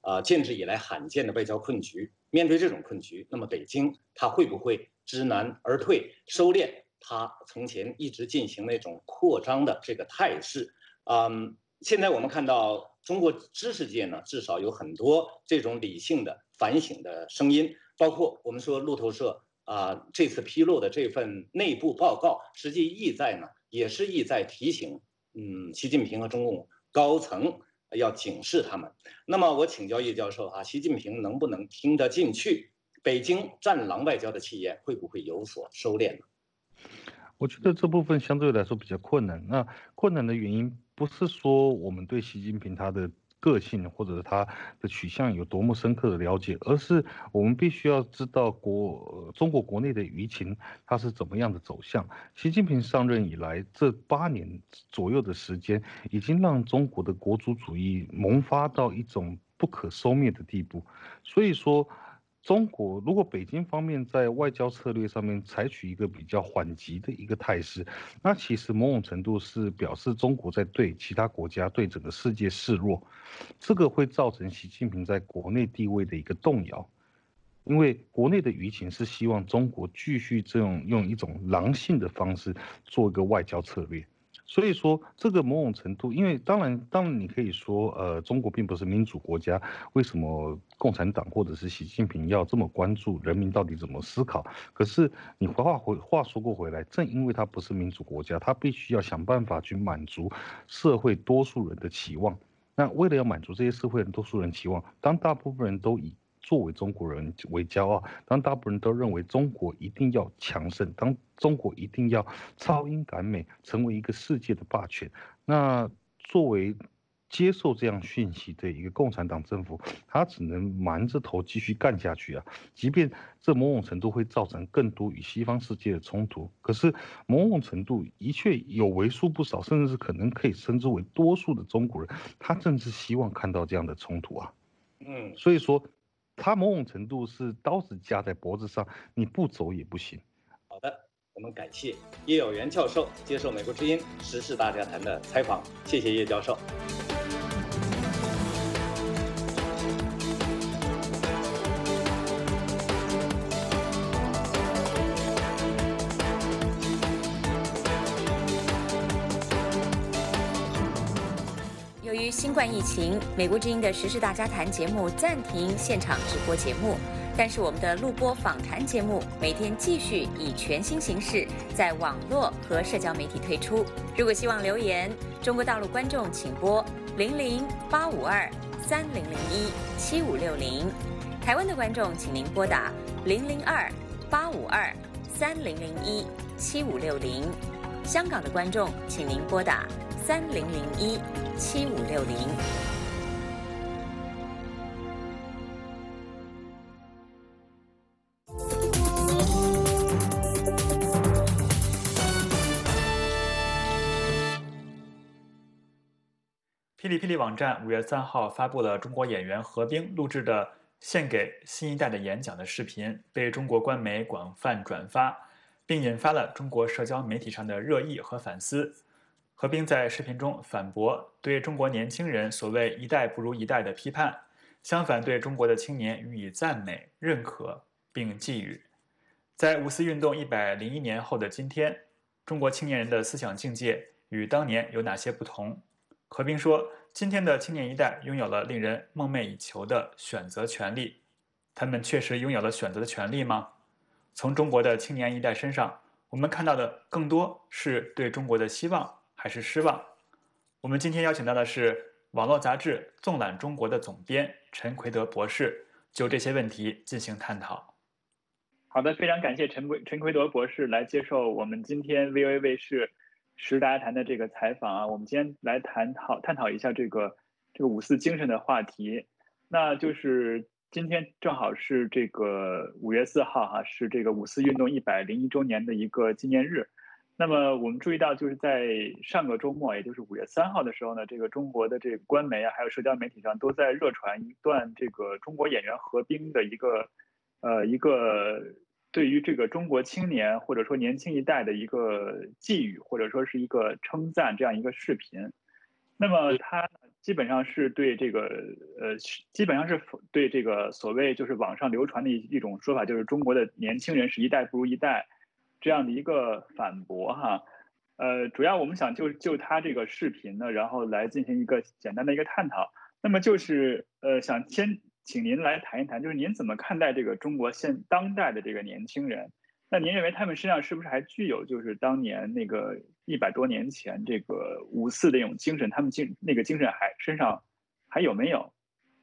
啊、呃、建制以来罕见的外交困局。面对这种困局，那么北京它会不会知难而退，收敛它从前一直进行那种扩张的这个态势？嗯，现在我们看到中国知识界呢，至少有很多这种理性的反省的声音，包括我们说路透社啊、呃、这次披露的这份内部报告，实际意在呢，也是意在提醒，嗯，习近平和中共高层要警示他们。那么我请教叶教授啊，习近平能不能听得进去？北京战狼外交的气焰会不会有所收敛呢？ 我觉得这部分相对来说比较困难。那困难的原因不是说我们对习近平他的个性或者他的取向有多么深刻的了解，而是我们必须要知道国中国国内的舆情它是怎么样的走向。习近平上任以来这八年左右的时间，已经让中国的国族主义萌发到一种不可收灭的地步。所以说，中国如果北京方面在外交策略上面采取一个比较缓急的一个态势，那其实某种程度是表示中国在对其他国家、对整个世界示弱，这个会造成习近平在国内地位的一个动摇。因为国内的舆情是希望中国继续这种用一种狼性的方式做一个外交策略。所以说，这个某种程度，因为当然，当然你可以说，呃，中国并不是民主国家，为什么共产党或者是习近平要这么关注人民到底怎么思考？可是你话回话说过回来，正因为它不是民主国家，它必须要想办法去满足社会多数人的期望。那为了要满足这些社会人多数人期望，当大部分人都以作为中国人为骄傲，当大部分人都认为中国一定要强盛，当中国一定要超英赶美，成为一个世界的霸权，那作为接受这样讯息的一个共产党政府，他只能瞒着头继续干下去啊。即便这某种程度会造成更多与西方世界的冲突，可是某种程度的确有为数不少，甚至是可能可以称之为多数的中国人，他正是希望看到这样的冲突啊。 嗯， 所以说。他某种程度是刀子架在脖子上，你不走也不行。 好的，我们感谢叶有元教授接受美国之音时事大家谈的采访，谢谢叶教授。 由于新冠疫情，美国之音的时事大家谈节目暂停现场直播节目，但是我们的录播访谈节目每天继续以全新形式在网络和社交媒体推出。如果希望留言，中国大陆观众请拨零零八五二三零零一七五六零，台湾的观众请您拨打零零二八五二三零零一七五六零，香港的观众请您拨打三零零一七五六零。 霹雳霹雳网站五月三号发布了中国演员何冰录制的献给新一代的演讲的视频，被中国官媒广泛转发，并引发了中国社交媒体上的热议和反思。何冰在视频中反驳对中国年轻人所谓一代不如一代的批判，相反对中国的青年予以赞美、认可并寄予。在五四运动一百零一年后的今天，中国青年人的思想境界与当年有哪些不同？何冰说，今天的青年一代拥有了令人梦寐以求的选择权利。他们确实拥有了选择的权利吗？从中国的青年一代身上，我们看到的更多是对中国的希望还是失望？我们今天邀请到的是网络杂志《纵览中国》的总编陈奎德博士，就这些问题进行探讨。好的，非常感谢陈奎陈奎德博士来接受我们今天 V O A 卫视时事大家谈的这个采访啊。我们今天来探讨探讨一下这个这个五四精神的话题。那就是今天正好是这个五月四号哈、啊，是这个五四运动一百零一周年的一个纪念日。那么我们注意到，就是在上个周末，也就是五月三号的时候呢，这个中国的这个官媒啊，还有社交媒体上都在热传一段这个中国演员何冰的一个呃一个对于这个中国青年或者说年轻一代的一个寄语，或者说是一个称赞这样一个视频。那么他基本上是对这个呃，基本上是对这个所谓就是网上流传的一一种说法，就是中国的年轻人是一代不如一代这样的一个反驳哈。呃，主要我们想就就他这个视频呢，然后来进行一个简单的一个探讨。那么就是呃，想先请您来谈一谈，就是您怎么看待这个中国现当代的这个年轻人？那您认为他们身上是不是还具有就是当年那个一百多年前这个五四的那种精神？他们精那个精神还身上还有没有？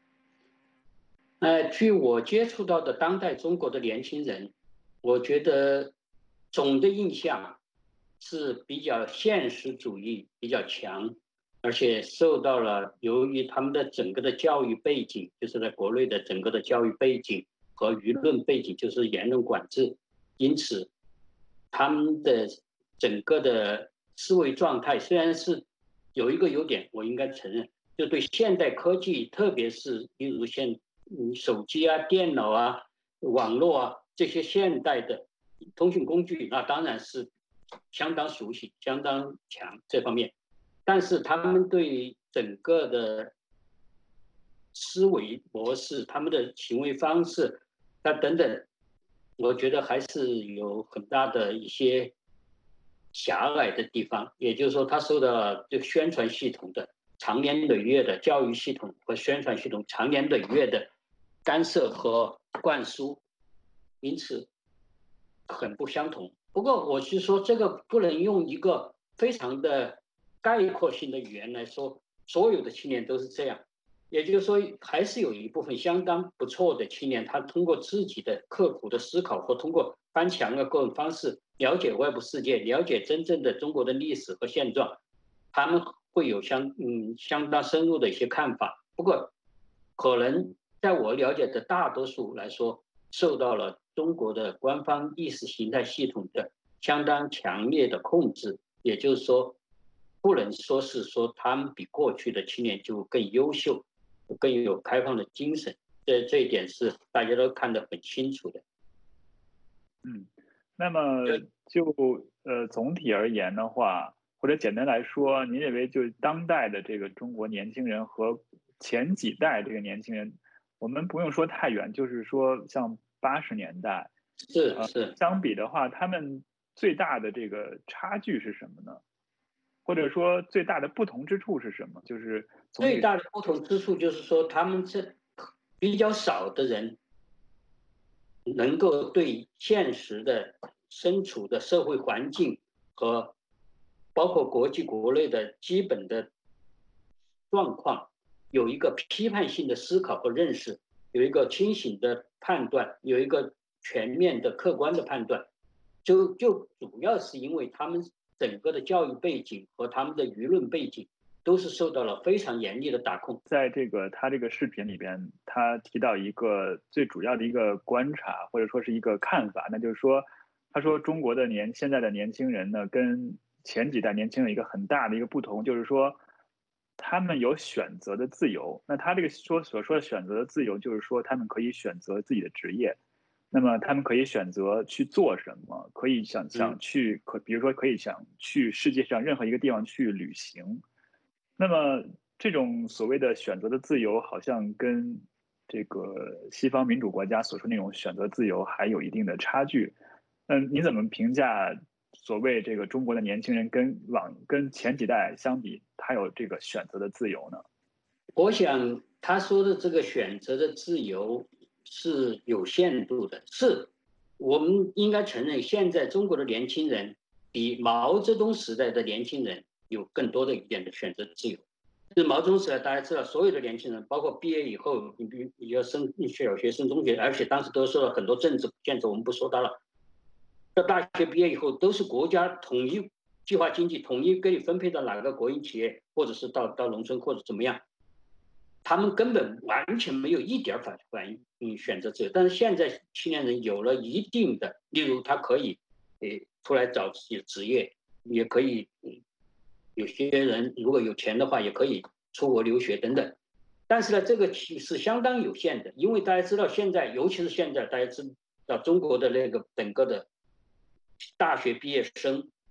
呃，据我接触到的当代中国的年轻人，我觉得总的印象是比较现实主义比较强，而且受到了由于他们的整个的教育背景，就是在国内的整个的教育背景和舆论背景，就是言论管制，因此他们的整个的思维状态虽然是有一个优点，我应该承认，就对现代科技，特别是例如现嗯手机啊、电脑啊、网络啊这些现代的通讯工具，那当然是相当熟悉、相当强这方面。但是他们对整个的思维模式、他们的行为方式啊等等，我觉得还是有很大的一些狭隘的地方。也就是说，他受到这个宣传系统的长年累月的教育系统和宣传系统长年累月的干涉和灌输，因此很不相同。不过我是说，这个不能用一个非常的概括性的语言来说，所有的青年都是这样。也就是说，还是有一部分相当不错的青年，他通过自己的刻苦的思考，或通过翻墙的各种方式，了解外部世界，了解真正的中国的历史和现状，他们会有相嗯相当深入的一些看法。不过，可能在我了解的大多数来说，受到了中国的官方意识形态系统的相当强烈的控制。也就是说，不能说是说他们比过去的青年就更优秀，更有开放的精神，这这一点是大家都看得很清楚的。 嗯，那么就呃总体而言的话，或者简单来说，您认为就当代的这个中国年轻人和前几代这个年轻人，我们不用说太远，就是说像八十年代， 是是、 呃、相比的话，他们最大的这个差距是什么呢？或者说最大的不同之处是什么？就是最大的不同之处就是说，他们这比较少的人能够对现实的身处的社会环境和包括国际国内的基本的状况有一个批判性的思考和认识，有一个清醒的判断，有一个全面的客观的判断，就就主要是因为他们整个的教育背景和他们的舆论背景都是受到了非常严厉的打控。 在这个他这个视频里边，他提到一个最主要的一个观察，或者说是一个看法，那就是说，他说中国的年现在的年轻人呢，跟前几代年轻人一个很大的一个不同，就是说他们有选择的自由。那他这个说所说的选择的自由，就是说他们可以选择自己的职业。那么他们可以选择去做什么，可以想想去，可比如说可以想去世界上任何一个地方去旅行。那么这种所谓的选择的自由，好像跟这个西方民主国家所说那种选择自由还有一定的差距。嗯，你怎么评价所谓这个中国的年轻人跟往跟前几代相比，他有这个选择的自由呢？ 我想他说的这个选择的自由是有限度的，是我们应该承认，现在中国的年轻人比毛泽东时代的年轻人有更多的一点的选择自由。就是毛泽东时代，大家知道，所有的年轻人，包括毕业以后，你比你要升小学、升中学，而且当时都受到很多政治限制，我们不说它了。到大学毕业以后，都是国家统一计划经济，统一给你分配到哪个国营企业，或者是到到农村或者怎么样。他们根本完全没有一点反反应选择自由。但是现在青年人有了一定的，例如他可以诶出来找自己的职业，也可以、嗯、有些人如果有钱的话也可以出国留学等等。但是呢，这个是相当有限的，因为大家知道现在，尤其是现在大家知道中国的那个整个的大学毕业生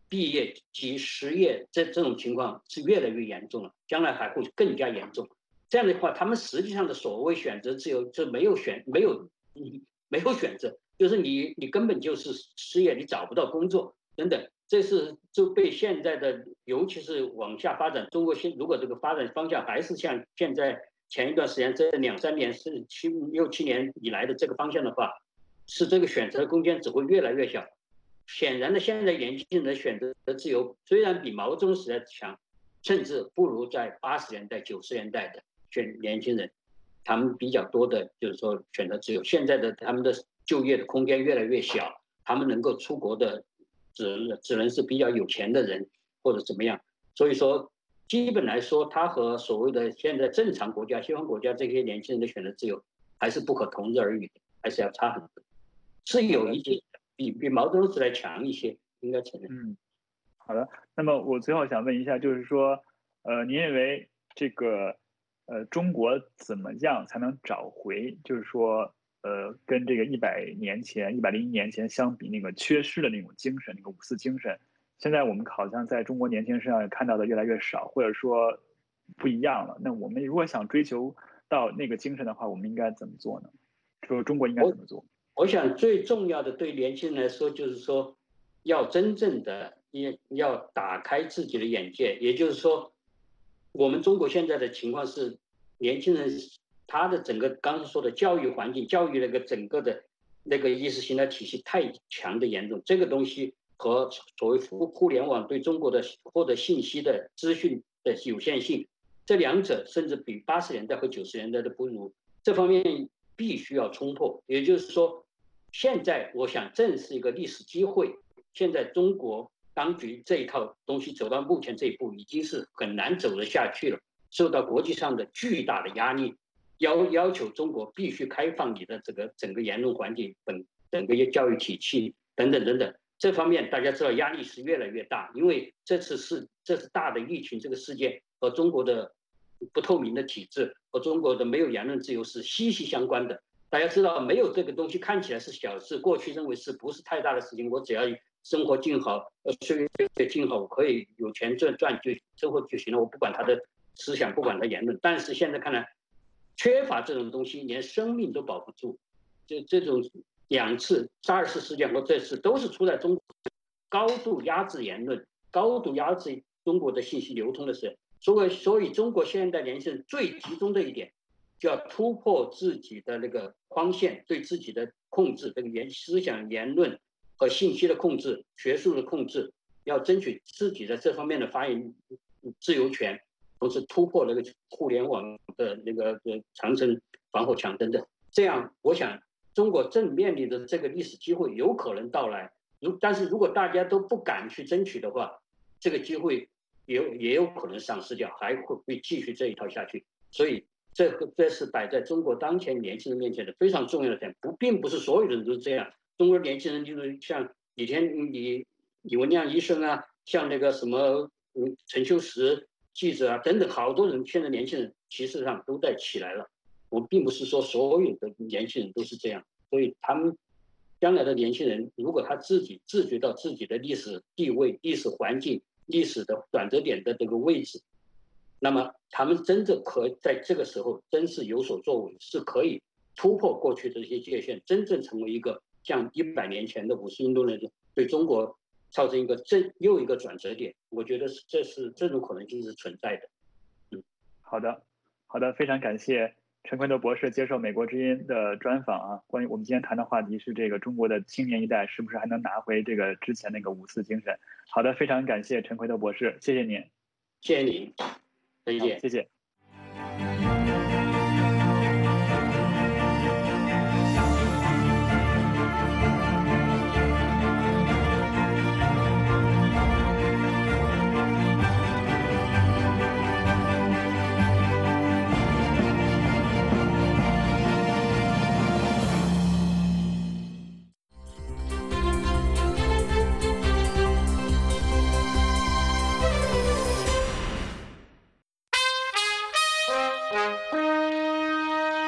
毕业及失业这这种情况是越来越严重了，将来还会更加严重。这样的话，他们实际上的所谓选择自由，就没有选没有没有选择，就是你你根本就是失业，你找不到工作等等。这是就被现在的，尤其是往下发展，中国现如果这个发展方向还是像现在前一段时间这两三年是七六七年以来的这个方向的话，是这个选择空间只会越来越小。显然的，现在年轻人的选择自由虽然比毛泽东时代强，甚至不如在八十年代、九十年代的选年轻人，他们比较多的就是说选择自由。现在的他们的就业的空间越来越小，他们能够出国的只只能是比较有钱的人或者怎么样。所以说，基本来说，他和所谓的现在正常国家、西方国家这些年轻人的选择自由还是不可同日而语的，还是要差很多，是有一些。比比毛泽东时代强一些，应该承认。 嗯，好的。那么我最后想问一下，就是说，呃，您认为这个呃中国怎么样才能找回，就是说，呃，跟这个一百年前、一百零一年前相比，那个缺失的那种精神，那个五四精神，现在我们好像在中国年轻人身上看到的越来越少，或者说不一样了。那我们如果想追求到那个精神的话，我们应该怎么做呢？说中国应该怎么做？ 我想最重要的对年轻人来说，就是说要真正的要打开自己的眼界。也就是说，我们中国现在的情况是，年轻人他的整个刚才说的教育环境、教育那个整个的那个意识形态体系太强的严重。这个东西和所谓互互联网对中国的获得信息的资讯的有限性，这两者甚至比八十年代和九十年代的不如。这方面必须要冲破。也就是说，现在我想正是一个历史机会。现在中国当局这一套东西走到目前这一步，已经是很难走得下去了，受到国际上的巨大的压力，要要求中国必须开放你的这个整个言论环境、整整个教育体系等等等等。这方面大家知道压力是越来越大，因为这次是这次大的疫情这个事件和中国的不透明的体制和中国的没有言论自由是息息相关的。大家知道，没有这个东西看起来是小事，过去认为是不是太大的事情，我只要生活静好，呃，岁月静好，我可以有钱赚赚就生活就行了，我不管他的思想，不管他言论。但是现在看来，缺乏这种东西，连生命都保不住。这这种两次二次事件和这次都是出在中国高度压制言论、高度压制中国的信息流通的时候。所以，所以中国现代年轻人最集中的一点，就要突破自己的那个框线，对自己的控制，这个言思想、言论和信息的控制、学术的控制，要争取自己的这方面的发言自由权，同时突破那个互联网的那个长城防火墙等等。这样，我想中国正面临的这个历史机会有可能到来。如但是如果大家都不敢去争取的话，这个机会也有也有可能丧失掉，还会会继续这一套下去。所以。这个这是摆在中国当前年轻人面前的非常重要的点，不，并不是所有人都是这样。中国年轻人就是像李天、李李文亮医生啊，像那个什么嗯陈秋实记者啊等等，好多人现在年轻人其实上都在起来了。我并不是说所有的年轻人都是这样，所以他们将来的年轻人，如果他自己自觉到自己的历史地位、历史环境、历史的转折点的这个位置，那么他们真正可在这个时候真是有所作为，是可以突破过去的这些界限，真正成为一个像一百年前的五四运动那种对中国造成一个真又一个转折点。我觉得这是这种可能性是存在的。 嗯，好的，好的，非常感谢陈奎德博士接受美国之音的专访啊。关于我们今天谈的话题是这个中国的青年一代是不是还能拿回这个之前那个五四精神。好的，非常感谢陈奎德博士，谢谢您。 谢谢您。再见， 谢谢。